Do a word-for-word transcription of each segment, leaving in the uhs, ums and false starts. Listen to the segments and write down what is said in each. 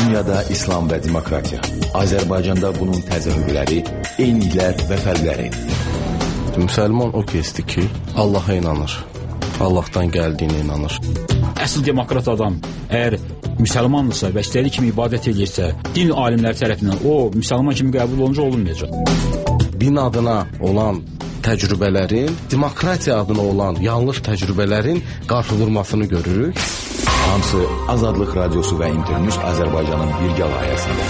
Dünyada İslam və demokratiya. Azərbaycanda bunun təzahürləri, eyniliklər və fərqləri. Müsəlman o kəsdir ki, Allaha inanır. Allahdan gəldiyinə inanır. Əsl demokrat adam əgər müsəlmandırsa və istədiyi kimi ibadət edirsə, din alimləri tərəfindən o müsəlman kimi qəbul olunca olunmayacaq. Din adına olan təcrübələrin, demokratiya adına olan yanlış təcrübələrin qarşı vurmasını görürük. Hamısı Azadlıq Radiosu və İnternews Azərbaycanın birgə layihəsində.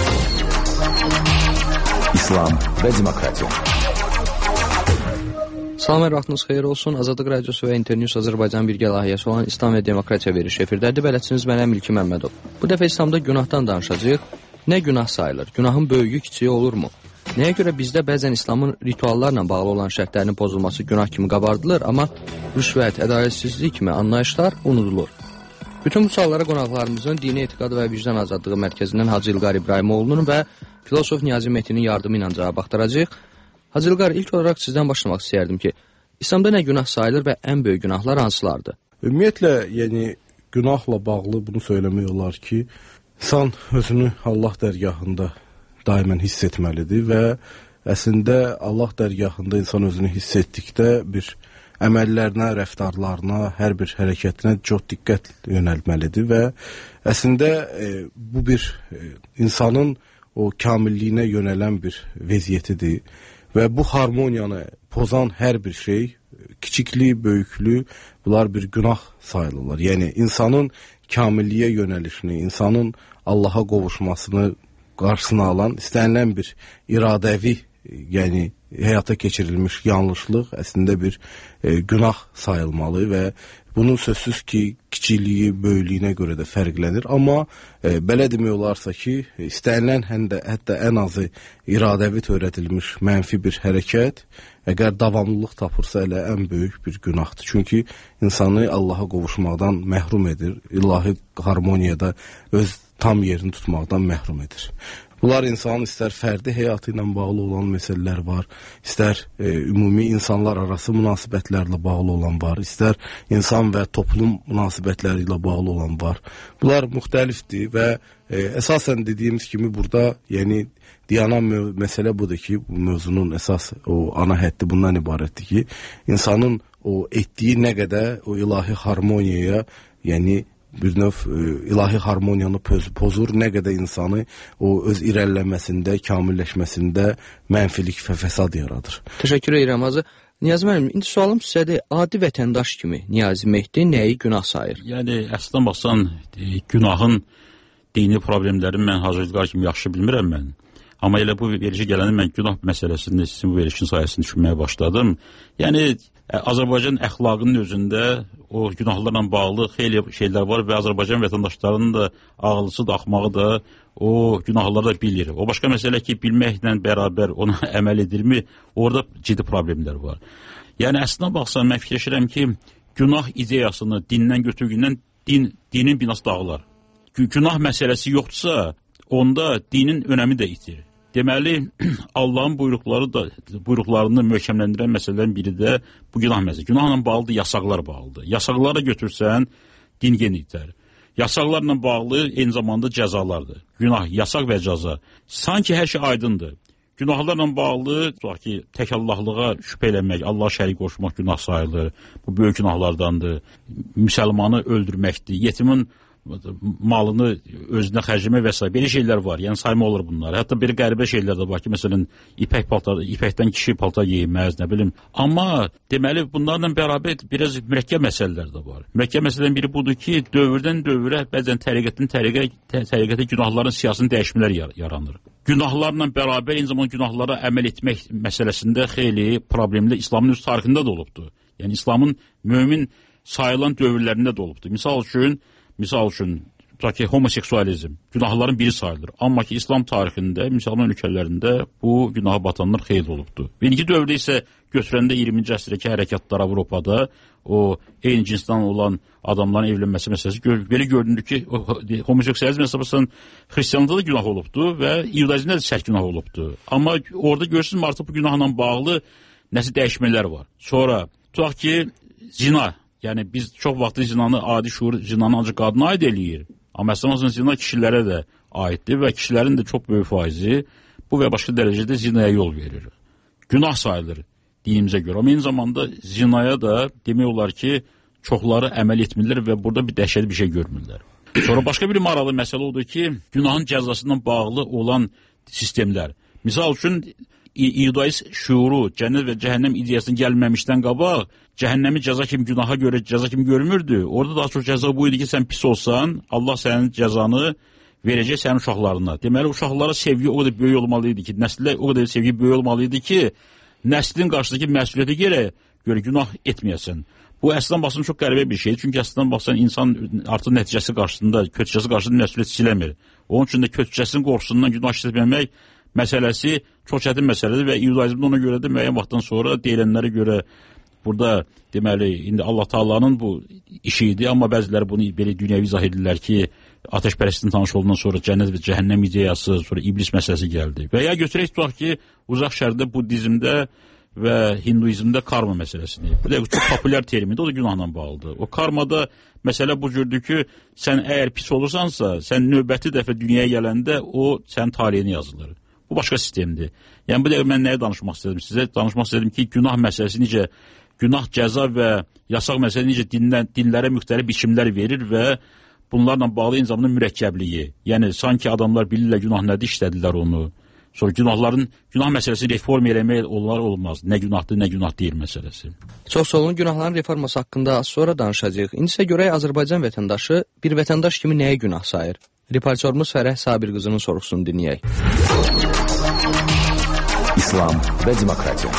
İslam və demokratiya. Salam, hər vaxtınız xeyir olsun. Azadlıq Radiosu və İnternews Azərbaycan birgə layihəsi olan İslam və demokratiya verişi efirdədir. Bələdçiniz mənəm İlki Məmmədov. Bu dəfə İslamda günahdan danışacağıq. Nə günah sayılır? Günahın böyüyü, kiçiyi olurmu? Nəyə görə bizdə bəzən İslamın rituallarla bağlı olan şərtlərinin pozulması günah kimi qabardılır, amma rüşvət, ədalətsizlik kimi anlayışlar unudulur? Bütün bu suallara qonaqlarımızın Dini Etiqad və Vicdan Azadlığı Mərkəzindən Hacı İlqar İbrahimoğlu'nun və filosof Niyazi Mehdinin yardımı ilə cavab axtaracağıq. Hacı İlqar, ilk olaraq sizdən başlamaq istəyərdim ki, İslamda nə günah sayılır və ən böyük günahlar hansılardır? Ümumiyyətlə, yəni günahla bağlı bunu söyləmək olar ki, insan özünü Allah dərgahında daimən hiss etməlidir və əslində Allah dərgahında insan özünü hiss etdikdə bir əməllərinə, rəftarlarına, hər bir hərəkətinə çox diqqət yönəlməlidir və əslində e, bu bir e, insanın o kamilliyinə yönələn bir vəziyyətidir və bu harmoniyanı pozan hər bir şey, kiçikli, böyüklü, bunlar bir günah sayılırlar. Yəni insanın kamilliyə yönəlişini, insanın Allaha qovuşmasını qarşısına alan istənilən bir iradəvi, yəni həyata keçirilmiş yanlışlıq əslində bir e, günah sayılmalı və bunun sözsüz ki, kiçiliyi, böyüklüyünə görə də fərqlənir. Amma e, belə demək olarsa ki, istənilən həndə, hətta ən azı iradəvi törədilmiş mənfi bir hərəkət, əgər davamlılıq tapırsa elə ən böyük bir günahdır. Çünki insanı Allaha qovuşmaqdan məhrum edir, ilahi harmoniyada öz tam yerini tutmaqdan məhrum edir. Bunlar insanın istər fərdi həyatı ilə bağlı olan məsələlər var, istər e, ümumi insanlar arası münasibətlərlə bağlı olan var, istər insan və toplum münasibətləri ilə bağlı olan var. Bunlar müxtəlifdir və e, əsasən dediyimiz kimi burada, yəni dayanan məsələ budur ki, bu mövzunun əsas o ana həddi bundan ibarətdir ki, insanın o etdiyi nə qədər o ilahi harmoniyaya, yəni bir növ e, ilahi harmoniyanı pozur, nə qədər insanı o öz irəliləməsində, kamilləşməsində mənfilik və fəsad yaradır. Təşəkkür edirəm Hacı. Niyazi müəllim, indi sualım sizədir, adi vətəndaş kimi Niyazi Mehdi nəyi günah sayır? Yəni, əslində baxsan, e, günahın dini problemlərini mən Hacı İlqar kimi yaxşı bilmirəm mən. Amma elə bu verişə gələndə mən günah məsələsində sizin bu verişin sayəsində düşünməyə başladım. Yəni, Azərbaycan əxlaqının özündə o günahlarla bağlı xeyli şeylər var və Azərbaycan vətəndaşlarının da ağlısı da, axmağı da o günahları da bilir. O başqa məsələ ki, bilməklə bərabər ona əməl edirmi, orada ciddi problemlər var. Yəni, əslində baxsan, mən fikirləşirəm ki, günah ideyasını dindən götürgündən din, dinin binası dağılar. Günah məsələsi yoxdursa, onda dinin önəmi də itir. Deməli, Allahın buyruqları da, buyruqlarını möhkəmləndirən məsələlərin biri də bu günah məsələsi. Günahla bağlıdır, yasaqlar bağlıdır. Yasaqlara götürsən, din geni itər. Yasaqlarla bağlı eyni zamanda cəzalardır. Günah, yasaq və cəza. Sanki hər şey aydındır. Günahlarla bağlı, tutaq ki, tək Allahlığa şübhə eləmək, Allah şərik qoşmaq günah sayılır. Bu böyük günahlardandır. Müsəlmanı öldürməkdir. Yetimin malını özünə xərcləmək və s. belə şeylər var. Yəni sayma olur bunlar. Hətta bir qəribə şeylər də var ki, məsələn, ipək paltar, ipəkdən kişi paltar yeyilməz, nə bilim. Amma deməli bunlarla bərabər biraz mürəkkəb məsələlər də var. Mürəkkəb məsələdən biri budur ki, dövrdən dövrə bəzən təriqətdən təriqə, təriqətə günahların siyasını dəyişmələr yaranır. Günahlarla bərabər eyni zamanda günahlara əməl etmək məsələsində xeyli problemli İslamın öz tarixində də olubdur. Yəni İslamın mömin sayılan dövrlərində də olubdur. Misal üçün Misal üçün, tutaq ki, homoseksualizm günahların biri sayılır. Amma ki, İslam tarixində, müsəlman ölkələrində bu günaha batanlar xeyli olubdur. Birinci dövrdə isə götürəndə iyirminci əsrdəki hərəkatlar Avropada o eyni cinsdən olan adamların evlənməsi məsələsi belə görünür ki, homoseksualizm hesablasan xristianlıqda da günah olubdur və iudizmdə də sərt günah olubdur. Amma orada görürsünüz, artıq bu günahla bağlı nəsə dəyişmələr var. Sonra, tutaq ki, zina. Yəni, biz çox vaxt zinanı, adi şuur zinanı ancaq qadına aid eləyir. Amma əslində zina kişilərə də aiddir və kişilərin də çox böyük faizi bu və başqa dərəcədə zinaya yol verir. Günah sayılır dinimizə görə. Amma eyni zamanda zinaya da demək olar ki, çoxları əməl etmirlər və burada bir dəhşətli bir şey görmürlər. Sonra başqa bir maraqlı məsələ odur ki, günahın cəzasından bağlı olan sistemlər. Misal üçün, İdai şuuru, cənnət və cəhənnəm ideyasının gəlməmişdən qabaq, cəhənnəmi cəza kimi, günaha görə cəza kimi görmürdü. Orada daha çox cəza bu idi ki, sən pis olsan, Allah sənin cəzanı verəcək sənin uşaqlarına. Deməli, uşaqlara sevgi o qədər böyük olmalı idi ki, nəslə o qədər sevgi böyük olmalı idi ki, nəslin qarşısındakı məsuliyyəti görə, görə günah etməyəsən. Bu əslən baxsan çox qəribə bir şeydir. Çünki əslən baxsan insan artıq nəticəsi qarşısında, kötücəsi qarşısında məsuliyyət siləmir. Onun üçün də kötücəsinin qorxusundan günah işlətməmək məsələsi çox çətin məsələdir və iudaizmdə ona görə də müəyyən vaxtdan sonra deyilənlərə görə burada deməli indi Allah Taala'nın bu işi idi, amma bəziləri bunu belə dünyəvi izah edirlər ki, ateşpərəstin tanış olduğundan sonra cənnət və cəhənnəm ideyası, sonra iblis məsələsi gəldi. Və ya götürək tutaq ki, uzaq şərqdə, buddizmdə və hinduizmdə karma məsələsidir. Bu da çox populyar termindir, o da günahla bağlıdır. O karmada məsələ bu cürdür ki, sən əgər pis olursansa, sən növbəti dəfə dünyaya gələndə o sənin taleyini yazılır. Bu başqa sistemdir. Yəni, bu da mən nəyə danışmaq istədim? Sizə danışmaq istədim ki, günah məsələsi necə, günah, cəza və yasaq məsələsi necə dinlə, dinlərə müxtəlif biçimlər verir və bunlarla bağlı eyni zamanda mürəkkəbliyi. Yəni, sanki adamlar bilirlər günah nədir, işlədirlər onu. Sonra günahların, günah məsələsini reform eləmək onlar olmaz. Nə günahdır, nə günah deyil məsələsi. Çox sağ olun, günahların reforması haqqında az sonra danışacağıq. İndi isə görək Azərbaycan vətəndaşı bir vətəndaş kimi nəyə günah sayır? Reportyorumuz Fərəh Sabir qızının sorğusunu dinləyək. İslam və demokratiya.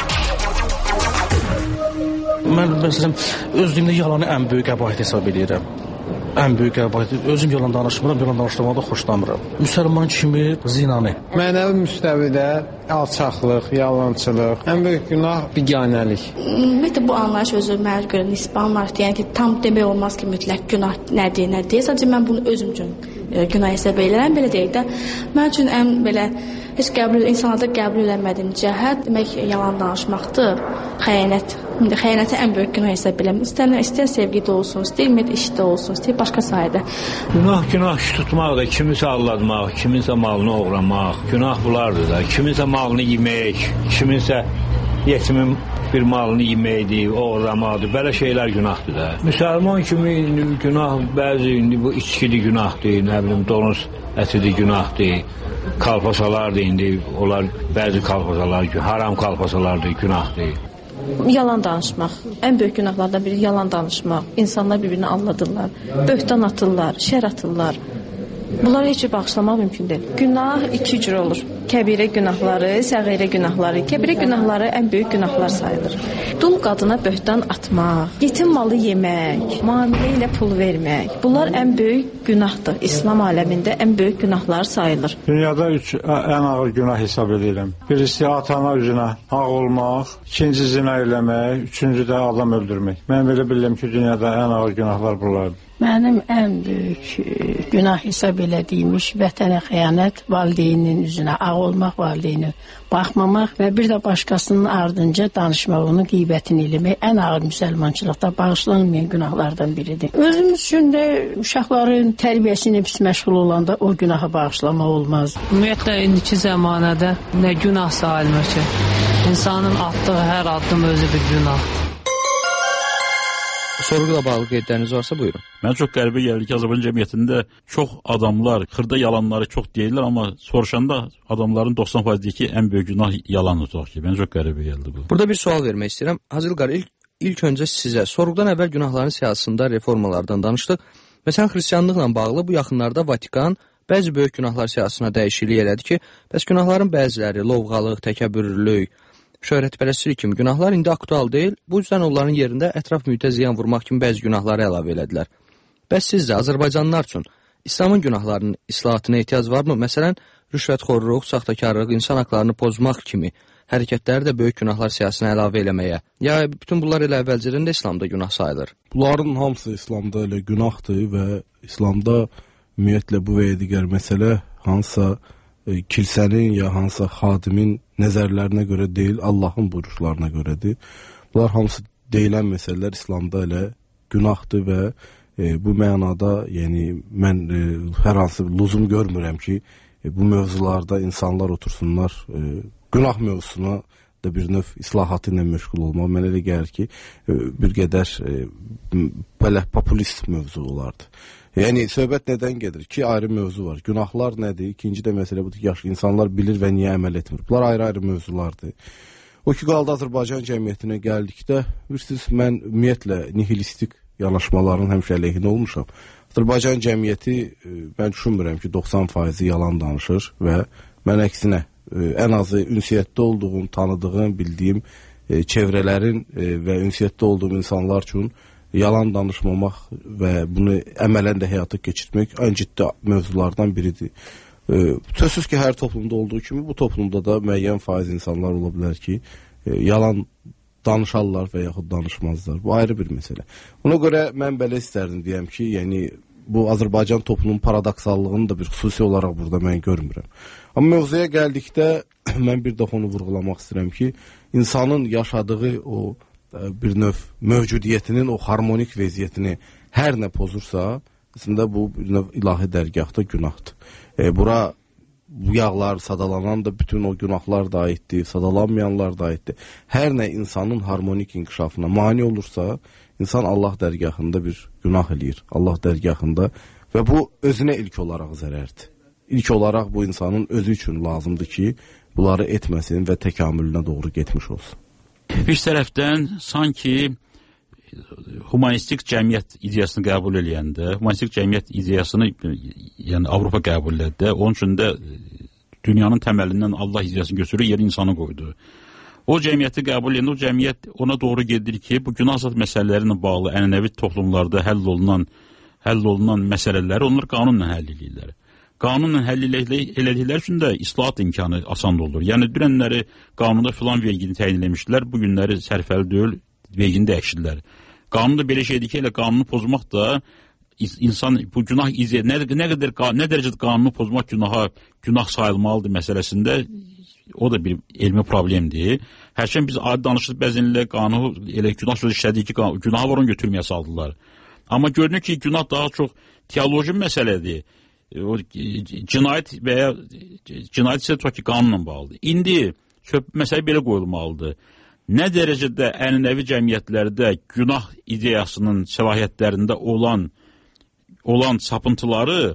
Mən məsələn, özlüyümdə yalanı ən böyük qəbahət hesab edirəm. Ən böyük qəbahət. Özüm yalan danışmıram, yalan danışdırmağı da xoşlamıram. Müsəlman kimi zinanı. Mənəvi müstəvidə alçaqlıq, yalançılıq, ən böyük günah biganəlik. Ümumiyyətlə bu anlayış özü mənə görə nisbi anlayışdır. Yəni ki, tam demək olmaz ki, mütləq günah nədir, nədir. Sadəcə mən bunu özüm üçün günah hesab edirəm. Belə deyək də, mən üçün ən belə heç qəbul, insanlarda qəbul edilmədiyim cəhət demək yalan danışmaqdır, xəyanət. İndi xəyanəti ən böyük günah hesab edirəm. İstər, istər sevgidə olsun, istər ümumiyyətlə işdə olsun, istər başqa sahədə. Günah, günah iş tutmaq da, kimisə aldatmaq, kiminsə malını oğramaq, günah bulardır da, kiminsə malını yemək, kiminsə yetimin bir malını yeməkdir, oğramaqdır, belə şeylər günahdır da. Müsəlman kimi günah, bəzi indi bu içkidir günahdır, nə bilim, donuz ətidir günahdır, kalpasalardır indi, onlar bəzi kalpasalar, haram kalpasalardır, günahdır. Yalan danışmaq, ən böyük günahlardan biri yalan danışmaq. İnsanlar bir-birini aldadırlar, böhtan atırlar, şər atırlar. Bunları heç bağışlamaq mümkün deyil. Günah iki cür olur. Kəbirə günahları, səğirə günahları. Kəbirə günahları ən böyük günahlar sayılır. Dul qadına böhtan atmaq, yetim malı yemək, müamilə ilə pul vermək. Bunlar ən böyük günahdır. İslam aləmində ən böyük günahlar sayılır. Dünyada üç ən ağır günah hesab edirəm. Birisi atana üzünə ağ olmaq, ikinci zina eləmək, üçüncü də adam öldürmək. Mən belə bilirəm ki, dünyada ən ağır günahlar bunlardır. Mənim ən böyük günah hesab elədiyim iş vətənə xəyanət, valideynin üzünə ağ olmaq, valideyni baxmamaq və bir də başqasının ardınca danışmaq, onun qeybətini eləmək ən ağır müsəlmançılıqda bağışlanmayan günahlardan biridir. Özümüz üçün də uşaqların tərbiyəsini pis məşğul olanda o günahı bağışlamaq olmaz. Ümumiyyətlə, indiki zəmanədə nə günah sayılmır ki, insanın atdığı hər addım özü bir günahdır. Sorğuyla bağlı qeydləriniz varsa buyurun. Mən çox qəribə gəldi ki, Azərbaycan cəmiyyətində çox adamlar xırda yalanları çox deyirlər, amma soruşanda adamların doxsan faizdəki ən böyük günah yalan tutaq ki. Mən çox qəribə gəldi bu. Burada bir sual vermək istəyirəm. Hazır Qar, ilk, ilk öncə sizə sorğudan əvvəl günahların siyasətində reformalardan danışdıq. Məsələn, xristianlıqla bağlı bu yaxınlarda Vatikan bəzi böyük günahlar siyasətində dəyişiklik elədi ki, bəs günahların bəziləri lovğalıq, təkəbbürlülük, şöhrətpərəstlik kimi günahlar indi aktual deyil. Bu yüzden onların yerində ətraf mühitə ziyan vurmaq kimi bəzi günahları əlavə elədilər. Bəs sizcə Azərbaycanlılar üçün İslamın günahlarının islahatına ehtiyac varmı? Məsələn, rüşvətxorluq, saxtakarlıq, insan haqlarını pozmaq kimi hərəkətləri də böyük günahlar siyasətinə əlavə eləməyə. Ya bütün bunlar elə əvvəlcədən də İslamda günah sayılır. Bunların hamısı İslamda elə günahdır və İslamda ümumiyyətlə bu və digər məsələ hansısa e, kilsənin ya hansısa xadimin nəzərlərinə görə deyil, Allahın buyruqlarına görədir. Bunlar hamısı deyilən məsələlər İslamda elə günahdır və e, bu mənada, yəni mən e, hər hansı bir lüzum görmürəm ki, e, bu mövzularda insanlar otursunlar, e, günah mövzusuna da bir növ islahatı ilə məşğul olmaq. Mənə elə gəlir ki, e, bir qədər e, belə populist mövzu olardı. Yəni söhbət nədən gedir? İki ayrı mövzu var. Günahlar nədir? İkinci də məsələ budur ki, yaşlı insanlar bilir və niyə əməl etmir. Bunlar ayrı-ayrı mövzulardır. O ki, qaldı Azərbaycan cəmiyyətinə gəldikdə, bilirsiniz, mən ümumiyyətlə nihilistik yanaşmaların həmişə əleyhinə olmuşam. Azərbaycan cəmiyyəti, mən düşünmürəm ki, doxsan faizi yalan danışır və mən əksinə, ən azı ünsiyyətdə olduğum, tanıdığım, bildiyim çevrələrin və ünsiyyətdə olduğum insanlar üçün yalan danışmamaq və bunu əmələn də həyata keçirmək ən ciddi mövzulardan biridir. Sözsüz ki, hər toplumda olduğu kimi bu toplumda da müəyyən faiz insanlar ola bilər ki, yalan danışarlar və yaxud danışmazlar. Bu ayrı bir məsələ. Ona görə mən belə istərdim deyəm ki, yəni bu Azərbaycan toplumunun paradoksallığını da bir xüsusi olaraq burada mən görmürəm. Amma mövzuya gəldikdə mən bir dəfə onu vurğulamaq istəyirəm ki, insanın yaşadığı o bir növ mövcudiyyətinin o harmonik vəziyyətini hər nə pozursa, əslində bu bir növ ilahi dərgahda günahdır. E, bura bu yağlar, sadalanan da bütün o günahlar da aiddir, sadalanmayanlar da aiddir. Hər nə insanın harmonik inkişafına mani olursa, insan Allah dərgahında bir günah eləyir. Allah dərgahında və bu özünə ilk olaraq zərərdir. İlk olaraq bu insanın özü üçün lazımdır ki, bunları etməsin və təkamülünə doğru getmiş olsun. Bir tərəfdən sanki humanistik cəmiyyət ideyasını qəbul eləyəndə, humanistik cəmiyyət ideyasını yəni Avropa qəbul elədi. Onun üçün də dünyanın təməlindən Allah ideyasını götürür, yeri insanı qoydu. O cəmiyyəti qəbul edəndə o cəmiyyət ona doğru gedir ki, bu günah zat məsələləri ilə bağlı ənənəvi toplumlarda həll olunan həll olunan məsələləri onlar qanunla həll edirlər. Qanunla həll elədikləri üçün də islahat imkanı asan olur. Yəni dünənləri qanunda filan vergini təyin eləmişdilər, bu günləri sərfəli deyil, vergini dəyişdilər. Qanunda belə şeydir ki, elə qanunu pozmaq da insan bu günah izə nə, nə qədər nə dərəcədə qanunu pozmaq günaha günah sayılmalıdır məsələsində o da bir elmi problemdir. Hərçənd biz adi danışıq bəzənlə qanunu elə günah sözü işlədik ki, günahı var onu götürməyə saldılar. Amma görünür ki, günah daha çox teoloji məsələdir. O cinayət və ya cinayət isə tutaq ki, qanunla bağlıdır. İndi məsələ belə qoyulmalıdır. Nə dərəcədə ənənəvi cəmiyyətlərdə günah ideyasının səlahiyyətlərində olan olan sapıntıları,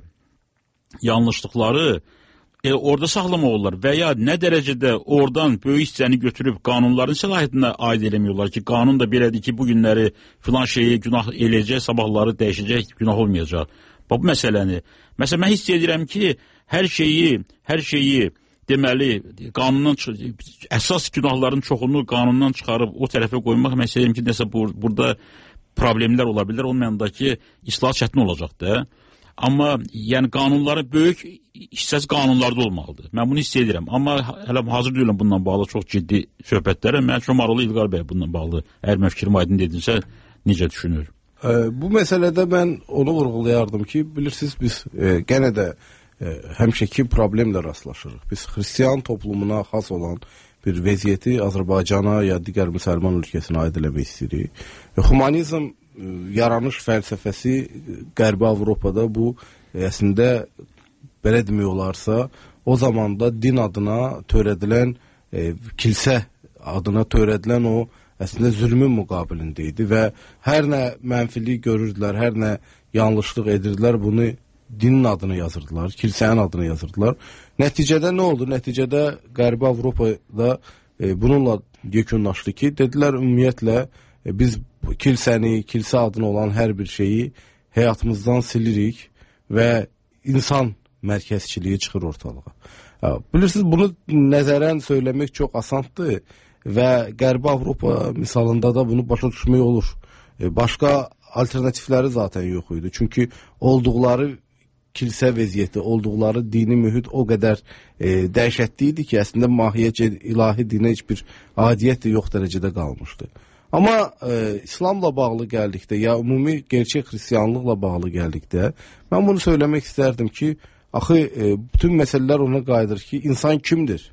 yanlışlıqları e, orada saxlamaq olar və ya nə dərəcədə oradan böyük hissəni götürüb qanunların səlahiyyətinə aid eləmiyorlar ki, qanun da belədir ki, bu günləri filan şeyi günah eləyəcək, sabahları dəyişəcək, günah olmayacaq. Bu məsələni, məsələn, mən hiss edirəm ki, hər şeyi, hər şeyi deməli, qanundan, əsas günahların çoxunu qanundan çıxarıb o tərəfə qoymaq, mən istəyirəm ki, nəsə bur burada problemlər ola bilər, onun yanında ki, islah çətin olacaqdır. Amma yəni qanunların böyük hissəsi qanunlarda olmalıdır. Mən bunu hiss edirəm. Amma hələ hazır deyiləm bununla bağlı çox ciddi söhbətlərə. Mən çox maraqlı İlqar bəy bununla bağlı. Əgər mən fikrimi aydın dedinsə, necə düşünür? Bu məsələdə mən onu vurğulayardım ki, bilirsiniz, biz e, gənə də e, həmişəki problemlə rastlaşırıq. Biz xristiyan toplumuna xas olan bir vəziyyəti Azərbaycana ya digər müsəlman ölkəsinə aid eləmək istəyirik. E, humanizm e, yaranış fəlsəfəsi Qərbi Avropada bu e, əslində belə demək olarsa, o zamanda din adına törədilən, e, kilsə adına törədilən o əslində zülmün müqabilində idi və hər nə mənfilik görürdülər, hər nə yanlışlıq edirdilər, bunu dinin adını yazırdılar, kilsənin adını yazırdılar. Nəticədə nə oldu? Nəticədə Qərbi Avropada e, bununla yekunlaşdı ki, dedilər ümumiyyətlə e, biz kilsəni, kilsə adına olan hər bir şeyi həyatımızdan silirik və insan mərkəzçiliyi çıxır ortalığa. Ha, bilirsiniz, bunu nəzərən söyləmək çox asandır. Və Qərbi Avropa misalında da bunu başa düşmək olur. E, başqa alternatifləri zaten yox idi. Çünki olduqları kilsə vəziyyəti, olduqları dini mühit o qədər e, dəhşətli idi ki, əslində mahiyyətcə ilahi dinə heç bir adiyyət yox dərəcədə qalmışdı. Amma e, İslamla bağlı gəldikdə, ya ümumi gerçək xristiyanlıqla bağlı gəldikdə, mən bunu söyləmək istərdim ki, axı e, bütün məsələlər ona qayıdır ki, insan kimdir?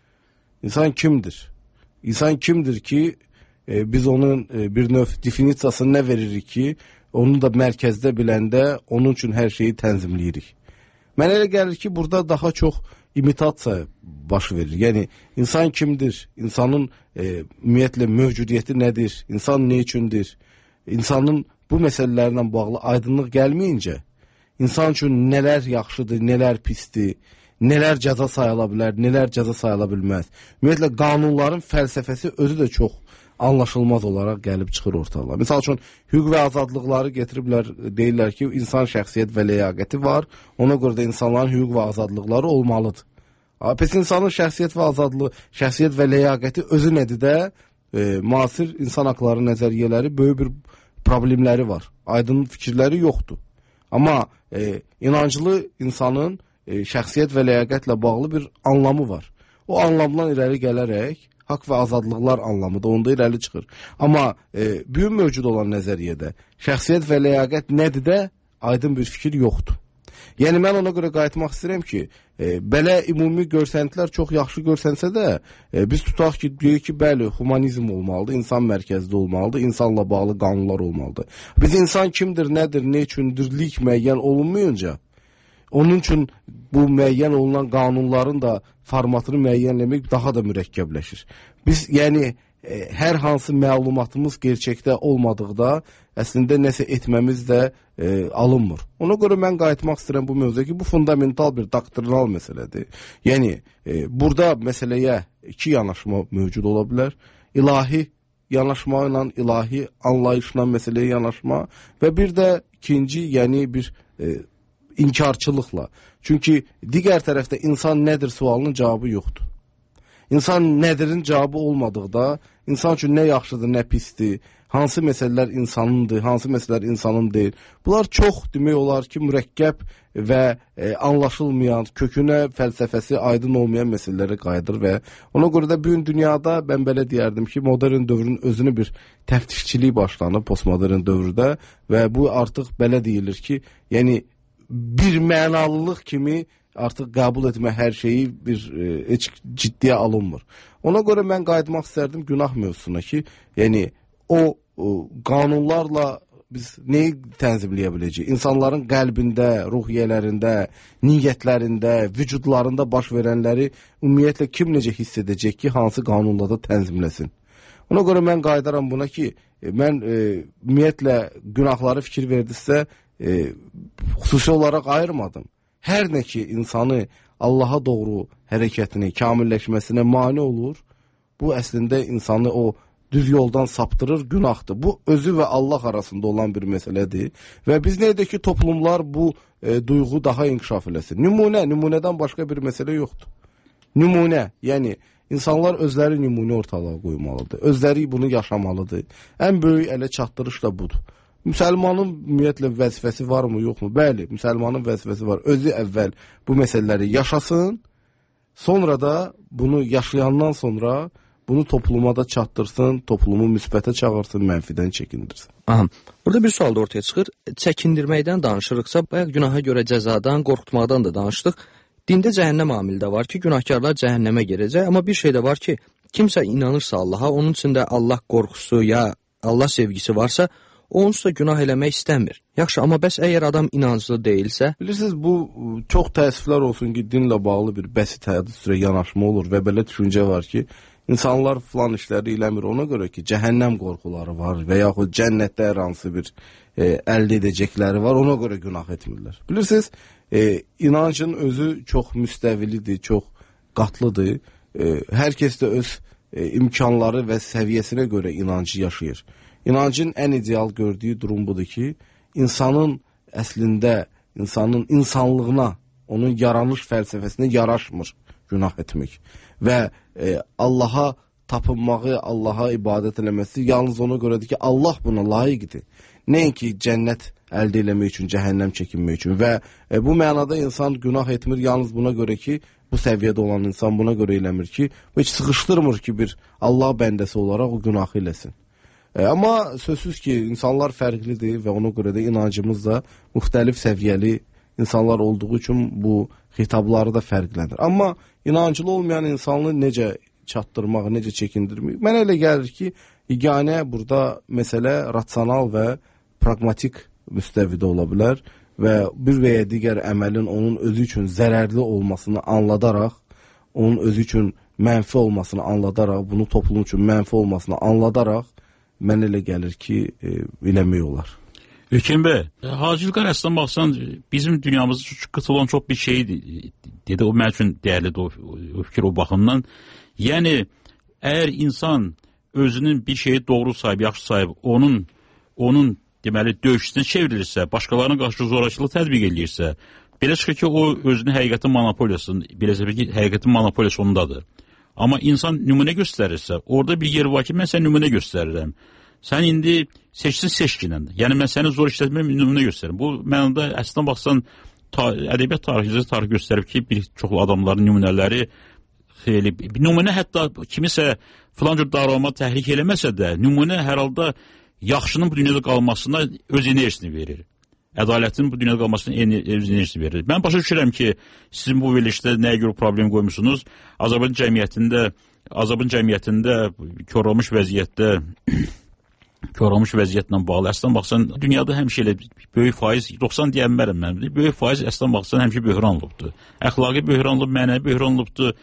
İnsan kimdir? İnsan kimdir ki, e, biz onun e, bir növ definisiyasını nə veririk ki, onu da mərkəzdə biləndə onun üçün hər şeyi tənzimləyirik. Mənə elə gəlir ki, burada daha çox imitasiya baş verir. Yəni, insan kimdir? İnsanın e, ümumiyyətlə mövcudiyyəti nədir? İnsan nə üçündür? İnsanın bu məsələlərlə bağlı aydınlıq gəlməyincə, insan üçün nələr yaxşıdır, nələr pisdir, nələr cəza sayıla bilər, nələr cəza sayıla bilməz. Ümumiyyətlə, qanunların fəlsəfəsi özü də çox anlaşılmaz olaraq gəlib çıxır ortalığa. Misal üçün, hüquq və azadlıqları getiriblər, deyirlər ki, insan şəxsiyyət və ləyaqəti var, ona görə də insanların hüquq və azadlıqları olmalıdır. Pes insanın şəxsiyyət və azadlığı, şəxsiyyət və ləyaqəti özü nədir də, e, müasir insan haqları nəzəriyyələri böyük bir problemləri var. Aydın fikirləri yoxdur. Amma e, inancılı insanın e, şəxsiyyət və ləyaqətlə bağlı bir anlamı var. O anlamdan irəli gələrək, haqq və azadlıqlar anlamı da onda irəli çıxır. Amma e, büyük mövcud olan nəzəriyyədə şəxsiyyət və ləyaqət nədir də aydın bir fikir yoxdur. Yəni mən ona görə qayıtmaq istəyirəm ki, e, belə ümumi görsəntilər çox yaxşı görsənsə də, e, biz tutaq ki, deyək ki, bəli, humanizm olmalıdır, insan mərkəzli olmalıdır, insanla bağlı qanunlar olmalıdır. Biz insan kimdir, nədir, nə üçündürlük müəyyən olunmayınca, onun üçün bu müəyyən olunan qanunların da formatını müəyyənləmək daha da mürəkkəbləşir. Biz, yəni, e, hər hansı məlumatımız gerçəkdə olmadıqda, əslində nəsə etməmiz də e, alınmır. Ona görə mən qayıtmaq istəyirəm bu mövzuya ki, bu fundamental bir doktrinal məsələdir. Yəni, e, burada məsələyə iki yanaşma mövcud ola bilər. İlahi yanaşma ilə, ilahi anlayışla məsələyə yanaşma və bir də ikinci, yəni bir e, inkarçılıqla. Çünki digər tərəfdə insan nədir sualının cavabı yoxdur. İnsan nədirin cavabı olmadıqda, insan üçün nə yaxşıdır, nə pisdir, hansı məsələlər insanındır, hansı məsələlər insanın deyil. Bunlar çox demək olar ki, mürəkkəb və e, anlaşılmayan, kökünə, fəlsəfəsi aydın olmayan məsələlərə qayıdır və ona görə də bugün dünyada mən belə deyərdim ki, modern dövrün özünü bir təftişçilik başlanıb postmodern dövrdə və bu artıq belə deyilir ki, yəni bir mənalılıq kimi artıq qəbul etmə hər şeyi bir e, heç ciddiyə alınmır. Ona görə mən qayıtmaq istərdim günah mövzusuna ki, yəni o, o qanunlarla biz neyi tənzimləyə biləcəyik? İnsanların qəlbində, ruhiyyələrində, niyyətlərində, vücudlarında baş verənləri ümumiyyətlə kim necə hiss edəcək ki, hansı qanunla da tənzimləsin? Ona görə mən qayıdaram buna ki, mən e, ümumiyyətlə günahları fikir verdisə, e, xüsusi olaraq ayırmadım. Hər nə ki, insanı Allaha doğru hərəkətini, kamilləşməsinə mane olur, bu əslində insanı o düz yoldan saptırır, günahdır. Bu, özü və Allah arasında olan bir məsələdir və biz nə edək ki, toplumlar bu e, duyğu daha inkişaf eləsin. Nümunə, nümunədən başqa bir məsələ yoxdur. Nümunə, yəni insanlar özləri nümunə ortalığa qoymalıdır, özləri bunu yaşamalıdır. Ən böyük ələ çatdırış da budur. Müsəlmanın ümumiyyətlə vəzifəsi varmı, yoxmu? Bəli, müsəlmanın vəzifəsi var. Özü əvvəl bu məsələləri yaşasın, sonra da bunu yaşayandan sonra bunu topluma da çatdırsın, toplumu müsbətə çağırsın, mənfidən çəkindirsin. Aha, burada bir sual da ortaya çıxır. Çəkindirməkdən danışırıqsa, bayaq günaha görə cəzadan, qorxutmaqdan da danışdıq. Dində cəhənnəm amili də var ki, günahkarlar cəhənnəmə girəcək, amma bir şey də var ki, kimsə inanırsa Allaha, onun içində Allah qorxusu ya Allah sevgisi varsa, o onsuz da günah eləmək istəmir. Yaxşı, amma bəs əgər adam inanclı deyilsə? Bilirsiniz, bu çox təəssüflər olsun ki, dinlə bağlı bir bəsit hədis üzrə yanaşma olur və belə düşüncə var ki, insanlar filan işləri eləmir ona görə ki, cəhənnəm qorxuları var və yaxud cənnətdə hər hansı bir e, əldə edəcəkləri var, ona görə günah etmirlər. Bilirsiniz, e, inancın özü çox müstəvilidir, çox qatlıdır. E, hər kəs də öz e, imkanları və səviyyəsinə görə inancı yaşayır. İnancın ən ideal gördüyü durum budur ki, insanın əslində, insanın insanlığına, onun yaranış fəlsəfəsinə yaraşmır günah etmək. Və e, Allaha tapınmağı, Allaha ibadət eləməsi yalnız ona görədir ki, Allah buna layiqdir. Nəinki cənnət əldə eləmək üçün, cəhənnəm çəkinmək üçün. Və e, bu mənada insan günah etmir yalnız buna görə ki, bu səviyyədə olan insan buna görə eləmir ki, heç sıxışdırmır ki, bir Allah bəndəsi olaraq o günahı eləsin. E, amma sözsüz ki, insanlar fərqlidir və ona görə də inancımız da müxtəlif səviyyəli insanlar olduğu üçün bu xitabları da fərqlənir. Amma inancılı olmayan insanı necə çatdırmaq, necə çəkindirmək? Mənə elə gəlir ki, yeganə burada məsələ rasional və pragmatik müstəvidə ola bilər və bir və ya digər əməlin onun özü üçün zərərli olmasını anladaraq, onun özü üçün mənfi olmasını anladaraq, bunu toplum üçün mənfi olmasını anladaraq, mən elə gəlir ki, e, eləmək olar. Ülkən bəy, Hacı İlqar əslən baxsan, bizim dünyamızda qıtılan çox bir şey dedi, o mənim üçün dəyərlidir o, o fikir o baxımdan. Yəni, əgər insan özünün bir şeyi doğru sahib, yaxşı sahib, onun, onun deməli, döyüşçüsünə çevrilirsə, başqalarına qarşı zorakılıq tətbiq edirsə, belə çıxır ki, o özünün həqiqətin monopoliyasını, belə çıxır ki, həqiqətin monopoliyası ondadır. Amma insan nümunə göstərirsə, orada bir yer var ki, mən sən nümunə göstərirəm. Sən indi seçsin seçkinən. Yəni, mən səni zor işlətməyəm, nümunə göstərim. Bu, mənada əslində baxsan, ta, ədəbiyyat tarixçisi tarix göstərib ki, bir çox adamların nümunələri xeyli, nümunə hətta kimisə filan cür davranma təhrik eləməsə də, nümunə hər halda yaxşının bu dünyada qalmasına öz enerjisini verir. Ədalətin bu dünyada qalmasına öz enerjisini verir. Mən başa düşürəm ki, sizin bu verilişdə nəyə görə problem qoymuşsunuz? Azərbaycan cəmiyyətində, Azərbaycan cəmiyyətində korlamış vəziyyətdə korlamış vəziyyətlə bağlı. Əslən baxsan, dünyada həmişə elə böyük faiz, doxsan deyənmərəm mən, böyük faiz əslən baxsan həmişə böhranlıqdır. Əxlaqi böhranlıq, mənəvi böhranlıqdır.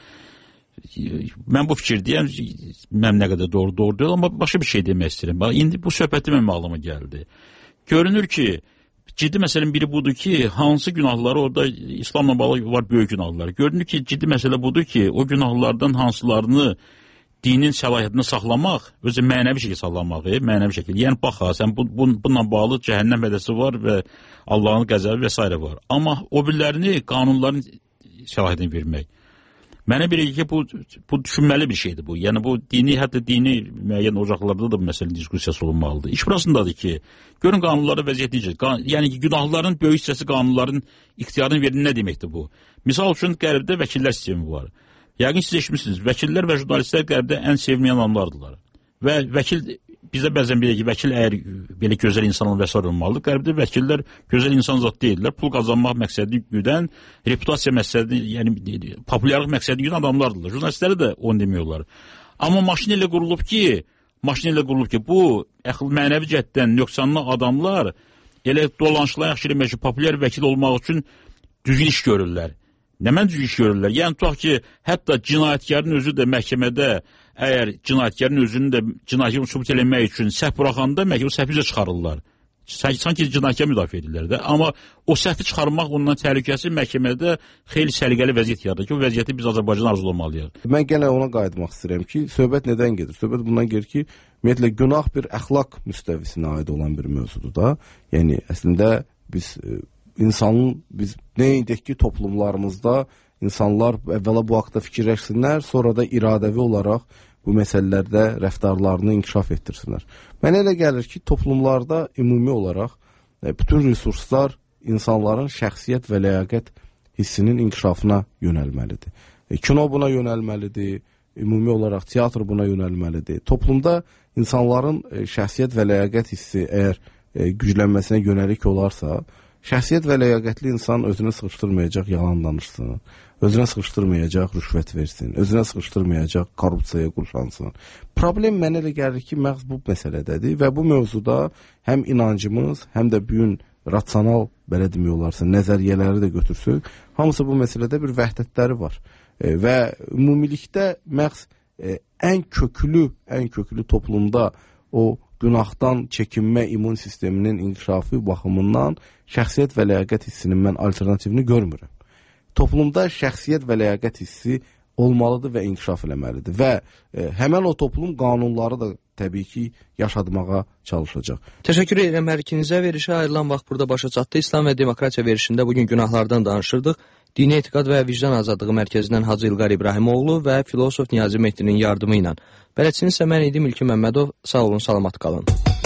Mən bu fikir deyəm, mən nə qədər doğru, doğru deyil, amma başqa bir şey demək istəyirəm. İndi bu söhbəti mənim ağlıma gəldi. Görünür ki, ciddi məsələn biri budur ki, hansı günahları orada İslamla bağlı var böyük günahlar. Görünür ki, ciddi məsələ budur ki, o günahlardan hansılarını dinin səlahiyyətini saxlamaq, özü mənəvi şəkildə saxlamağı, mənəvi şəkildə. Yəni, bax, sən bu, bu, bununla bağlı cəhənnəm hədəsi var və Allahın qəzəbi və s. var. Amma o birlərini qanunların səlahiyyətini vermək. Mənə bir ki, bu, bu düşünməli bir şeydir bu. Yəni, bu dini, hətta dini müəyyən ocaqlarda da bu məsələ diskusiyası olunmalıdır. İş burasındadır ki, görün qanunlarda vəziyyət necə. Yəni ki, günahların böyük hissəsi qanunların ixtiyarını verir, nə deməkdir bu? Misal üçün, Qərbdə vəkillər sistemi var. Yəqin siz eşitmişsiniz, vəkillər və jurnalistlər Qərbdə ən sevməyən adamlardılar. Və vəkil, bizdə bəzən belə ki, vəkil əgər belə gözəl insanın vəsair olmalıdır, Qərbdə vəkillər gözəl insan zat deyirlər, pul qazanmaq məqsədini güdən, reputasiya məqsədini, yəni populyarlıq məqsədini güdən adamlardılar. Jurnalistləri də onu demiyorlar. Amma maşın ilə qurulub ki, maşın ilə qurulub ki, bu mənəvi cəhətdən nöqsanlı adamlar elə dolanışlar yaxşı eləmək ki, populyar vəkil olmaq üçün düzgün iş görürlər. Nə mən düzgün iş görürlər? Yəni, tutaq ki, hətta cinayətkarın özü də məhkəmədə, əgər cinayətkarın özünü də cinayətkarı sübut eləmək üçün səhv buraxanda, məhkəmə o səhvi üzə çıxarırlar. Sanki cinayətkar müdafiə edirlər də. Amma o səhvi çıxarmaq ondan təhlükəsi məhkəmədə xeyli səliqəli vəziyyət yaradır ki, o vəziyyəti biz Azərbaycan arzulamalıyıq. Mən yenə ona qayıtmaq istəyirəm ki, söhbət nədən gedir? Söhbət bundan gedir ki, ümumiyyətlə, günah bir əxlaq müstəvisinə aid olan bir mövzudur da. Yəni, əslində, biz insanın, biz neydik ki, toplumlarımızda insanlar əvvəla bu haqda fikirləşsinlər, sonra da iradəvi olaraq bu məsələlərdə rəftarlarını inkişaf etdirsinlər. Mənə elə gəlir ki, toplumlarda ümumi olaraq bütün resurslar insanların şəxsiyyət və ləyaqət hissinin inkişafına yönəlməlidir. Kino buna yönəlməlidir, ümumi olaraq teatr buna yönəlməlidir. Toplumda insanların şəxsiyyət və ləyaqət hissi əgər güclənməsinə yönəlik olarsa, şəxsiyyət və ləyaqətli insan özünə sıxışdırmayacaq yalan danışsın, özünə sıxışdırmayacaq rüşvət versin, özünə sıxışdırmayacaq korrupsiyaya qurşansın. Problem mənə elə gəlir ki, məhz bu məsələdədir və bu mövzuda həm inancımız, həm də bu gün rasional, belə demək olarsa, nəzəriyyələri də götürsək, hamısı bu məsələdə bir vəhdətləri var. E, və ümumilikdə məhz e, ən köklü, ən köklü toplumda o günahdan çəkinmə immun sisteminin inkişafı baxımından şəxsiyyət və ləyaqət hissinin mən alternativini görmürəm. Toplumda şəxsiyyət və ləyaqət hissi olmalıdır və inkişaf eləməlidir və e, həmən o toplum qanunları da təbii ki, yaşadmağa çalışacaq. Təşəkkür edirəm hər ikinizə. Verişə ayrılan vaxt burada başa çatdı. İslam və Demokratiya verişində bugün günahlardan danışırdıq. Dini Etiqad və Vicdan Azadlığı Mərkəzindən Hacı İlqar İbrahimoğlu və filosof Niyazi Mehdinin yardımı ilə. Bələdçiniz isə mən idim İlkin Məmmədov. Sağ olun, salamat qalın.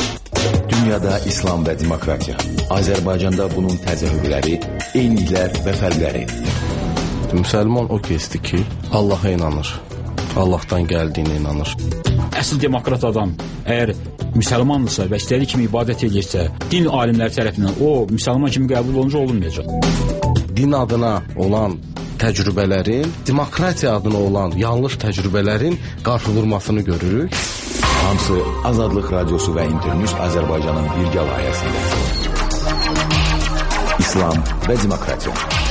Dünyada İslam və Demokratiya. Azərbaycanda bunun təzahürləri, eyniliklər və fərqləri. Müsəlman o kəsdir ki, Allaha inanır. Allahdan gəldiyinə inanır. Əsl demokrat adam əgər müsəlmandırsa və istədiyi kimi ibadət edirsə, din alimləri tərəfindən o müsəlman kimi qəbul olunca olunmayacaq. Din adına olan təcrübələrin, demokratiya adına olan yanlış təcrübələrin qarşı vurmasını görürük. Hamısı Azadlıq Radiosu və İnternews Azərbaycanın birgə layihəsində. İslam və demokratiya.